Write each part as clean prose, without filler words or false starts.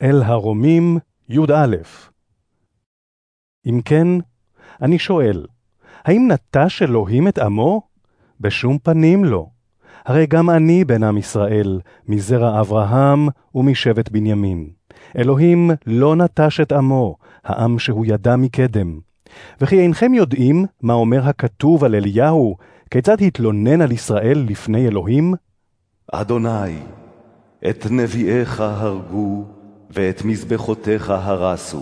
אל הרומים י"א. אם כן, אני שואל, האם נטש אלוהים את עמו? בשום פנים לא. הרי גם אני בן עם ישראל, מזרע אברהם ומשבט בנימין. אלוהים לא נטש את עמו, העם שהוא ידע מקדם. וכי אינכם יודעים מה אומר הכתוב על אליהו, כיצד התלונן על ישראל לפני אלוהים? אדוני, את נביאיך הרגו, ואת מזבחותיך הרסו,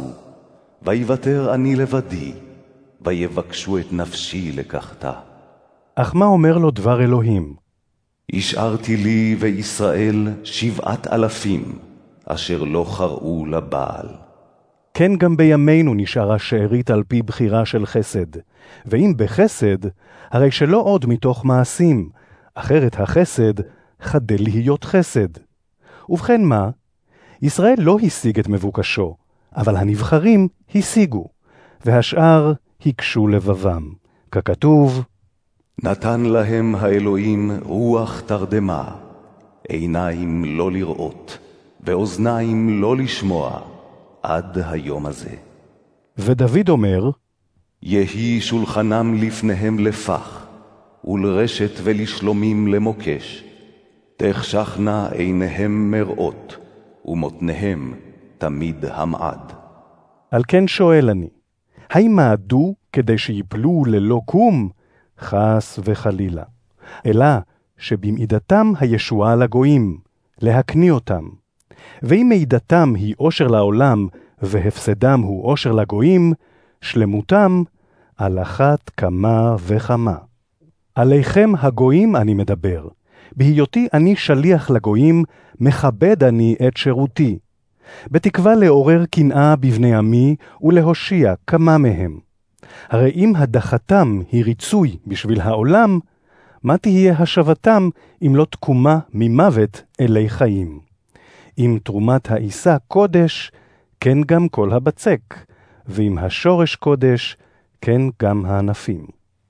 ויוותר אני לבדי, ויבקשו את נפשי לקחתה. אך מה אומר לו דבר אלוהים? השארתי לי וישראל 7,000, אשר לא חראו לבעל. כן גם בימינו נשארה שארית על פי בחירה של חסד, ואם בחסד, הרי שלא עוד מתוך מעשים, אחרת החסד חדל להיות חסד. ובכן מה? ישראל לא השיג את מבוקשו, אבל הנבחרים השיגו, והשאר הקשו לבבם. ככתוב, נתן להם האלוהים רוח תרדמה, עיניים לא לראות, ואוזניים לא לשמוע, עד היום הזה. ודוד אומר, יהי שולחנם לפניהם לפח, ולרשת ולשלומים למוקש, תחשכנה עיניהם מראות, ומותניהם תמיד המעד. על כן שואל אני, האם מעדו כדי שיפלו ללא קום? חס וחלילה. אלא שבמעידתם הישועה לגויים, להקניא אותם. ואם מעידתם היא אושר לעולם, והפסדם הוא אושר לגויים, שלמותם על אחת כמה וכמה. עליכם הגויים אני מדבר. בהיותי אני שליח לגויים, מכבד אני את שירותי. בתקווה לעורר קנאה בבני עמי ולהושיע כמה מהם. הרי אם הדחתם היא ריצוי בשביל העולם, מה תהיה השבתם אם לא תקומה ממוות אלי חיים? אם תרומת העיסה קודש, כן גם כל הבצק, ואם השורש קודש, כן גם הענפים.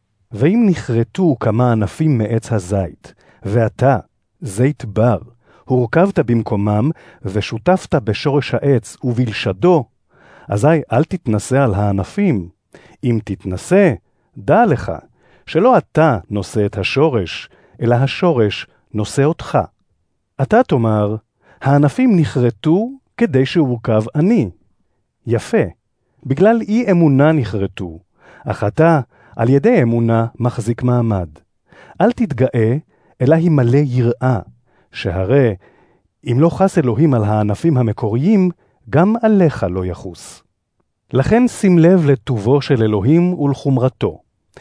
ואם נחרטו כמה ענפים מעץ הזית, ואתה, זית בר, הורכבת במקומם ושותפת בשורש העץ ובלשדו, אזי אל תתנסה על הענפים. אם תתנסה, דע לך שלא אתה נושא את השורש, אלא השורש נושא אותך. אתה תאמר, הענפים נחרטו כדי שהורכב אני. יפה, בגלל אי אמונה נחרטו, אך אתה על ידי אמונה מחזיק מעמד. אל תתגאה, אלא היא מלא יראה, שהרי אם לא חס אלוהים על הענפים המקוריים, גם עליך לא יחוס. לכן שים לב לטובו של אלוהים ולחומרתו.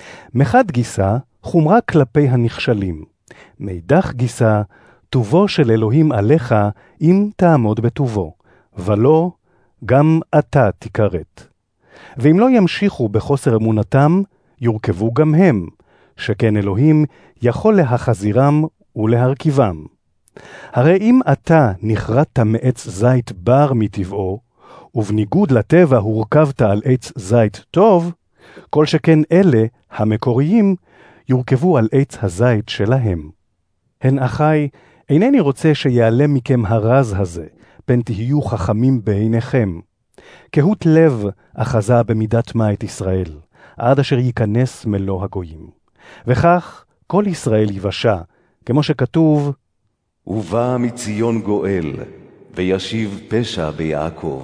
מחד גיסה, חומרה כלפי הנכשלים. מאידך גיסה, טובו של אלוהים עליך אם תעמוד בטובו, ולא גם אתה תיכרת. ואם לא ימשיכו בחוסר אמונתם, יורכבו גם הם, שכן אלוהים יכול להחזירם ולהרכיבם. הרי אם אתה נחרטת מעץ זית בר מטבעו, ובניגוד לטבע הורכבת על עץ זית טוב, כל שכן אלה, המקוריים, יורכבו על עץ הזית שלהם. הן אחי, אינני רוצה שיעלם מכם הרז הזה, פן תהיו חכמים בעיניכם. קהות לב אחזה במידת מה את ישראל, עד אשר ייכנס מלוא הגויים. וכך כל ישראל יבשע, כמו שכתוב, ובא מציון גואל, וישיב פשע ביעקב,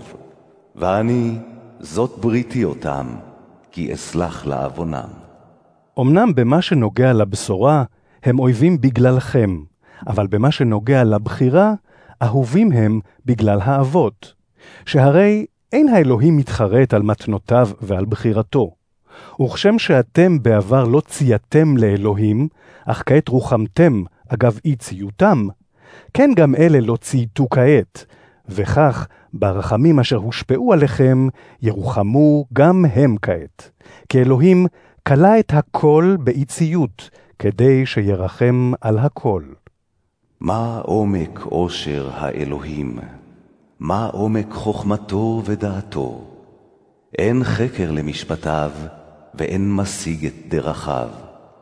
ואני זאת בריתי אותם, כי אסלח לעוונם. אמנם במה שנוגע לבשורה, הם אויבים בגללכם, אבל במה שנוגע לבחירה, אהובים הם בגלל האבות. שהרי אין האלוהים מתחרט על מתנותיו ועל בחירתו. וכשם שאתם בעבר לא צייתם לאלוהים, אך כעת רוחמתם אגב אי ציותם, כן גם אלה לא צייתו כעת, וכך ברחמים אשר הושפעו עליכם, ירוחמו גם הם כעת. כי אלוהים קלה את הכל באי ציות, כדי שירחם על הכל. מה עומק עושר האלוהים? מה עומק חוכמתו ודעתו? אין חקר למשפטיו, ואין משיג את דרכיו.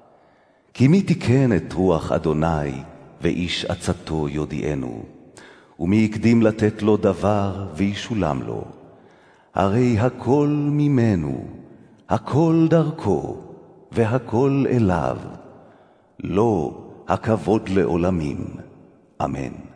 כי מי תיקן את רוח אדוני, ואיש עצתו יודיענו? ומי הקדים לתת לו דבר וישולם לו. הרי הכל ממנו, הכל דרכו, והכל אליו. לו הכבוד לעולמים. אמן.